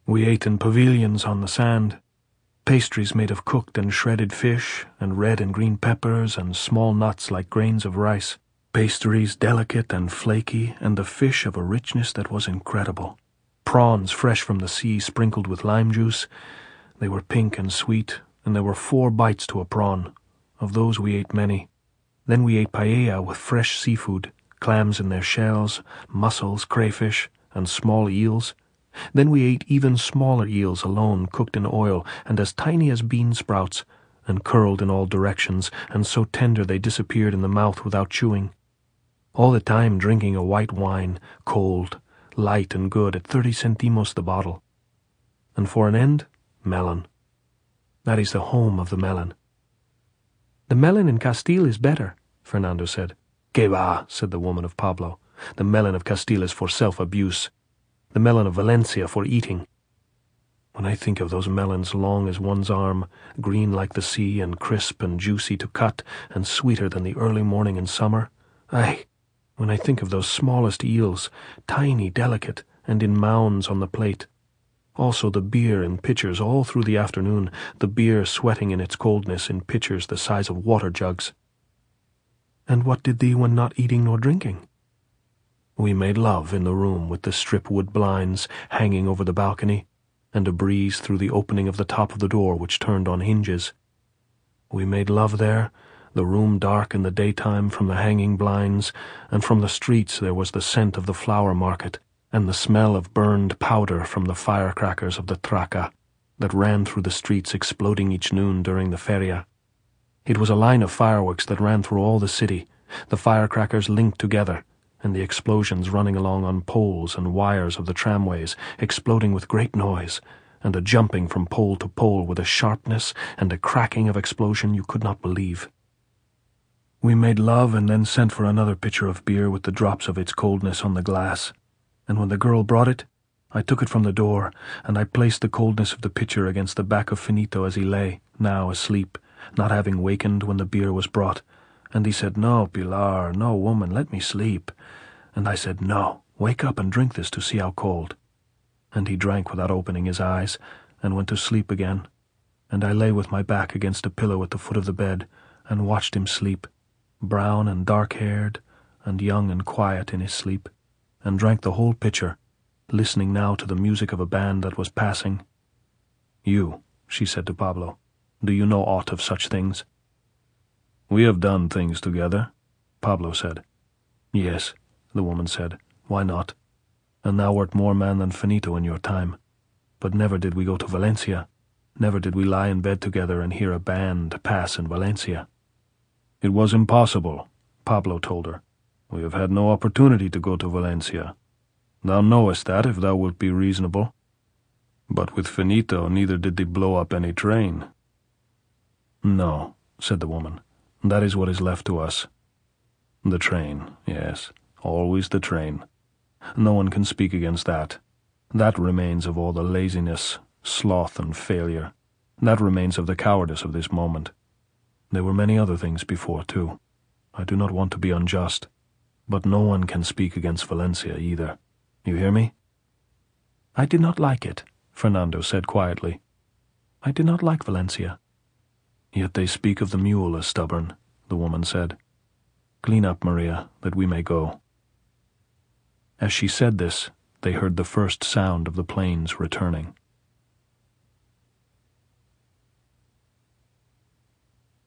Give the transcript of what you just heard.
We ate in pavilions on the sand, pastries made of cooked and shredded fish, and red and green peppers, and small nuts like grains of rice, pastries delicate and flaky, and the fish of a richness that was incredible. Prawns fresh from the sea sprinkled with lime juice. They were pink and sweet, and there were 4 bites to a prawn. Of those we ate many. Then we ate paella with fresh seafood, clams in their shells, mussels, crayfish, and small eels. Then we ate even smaller eels alone, cooked in oil, and as tiny as bean sprouts, and curled in all directions, and so tender they disappeared in the mouth without chewing. All the time drinking a white wine, cold, light and good, at 30 centimos the bottle. And for an end, melon. That is the home of the melon. The melon in Castile is better, Fernando said. Que va, said the woman of Pablo. The melon of Castile is for self-abuse. The melon of Valencia for eating. When I think of those melons long as one's arm, green like the sea and crisp and juicy to cut and sweeter than the early morning in summer, when I think of those smallest eels, tiny, delicate, and in mounds on the plate. Also the beer in pitchers all through the afternoon, the beer sweating in its coldness in pitchers the size of water jugs. And what did thee when not eating nor drinking? We made love in the room with the strip wood blinds hanging over the balcony, and a breeze through the opening of the top of the door which turned on hinges. We made love there, the room dark in the daytime from the hanging blinds, and from the streets there was the scent of the flower market, and the smell of burned powder from the firecrackers of the Traca that ran through the streets exploding each noon during the feria. It was a line of fireworks that ran through all the city, the firecrackers linked together, and the explosions running along on poles and wires of the tramways, exploding with great noise, and a jumping from pole to pole with a sharpness and a cracking of explosion you could not believe. We made love and then sent for another pitcher of beer with the drops of its coldness on the glass, and when the girl brought it, I took it from the door, and I placed the coldness of the pitcher against the back of Finito as he lay, now asleep, not having wakened when the beer was brought, and he said, "No, Pilar, no, woman, let me sleep." And I said, "No, wake up and drink this to see how cold." And he drank without opening his eyes, and went to sleep again, and I lay with my back against a pillow at the foot of the bed, and watched him sleep, brown and dark-haired, and young and quiet in his sleep, and drank the whole pitcher, listening now to the music of a band that was passing. "You," she said to Pablo, "do you know aught of such things?" "We have done things together," Pablo said. "Yes," the woman said, "why not? And thou wert more man than Finito in your time. But never did we go to Valencia. Never did we lie in bed together and hear a band pass in Valencia." "It was impossible," Pablo told her. "We have had no opportunity to go to Valencia. Thou knowest that, if thou wilt be reasonable. But with Finito neither did they blow up any train." "No," said the woman. "That is what is left to us. The train, yes, always the train. No one can speak against that. That remains of all the laziness, sloth, and failure. That remains of the cowardice of this moment. There were many other things before, too. I do not want to be unjust, but no one can speak against Valencia either. You hear me?" "I did not like it," Fernando said quietly. "I did not like Valencia." "Yet they speak of the mule as stubborn," the woman said. "Clean up, Maria, that we may go." As she said this, they heard the first sound of the planes returning.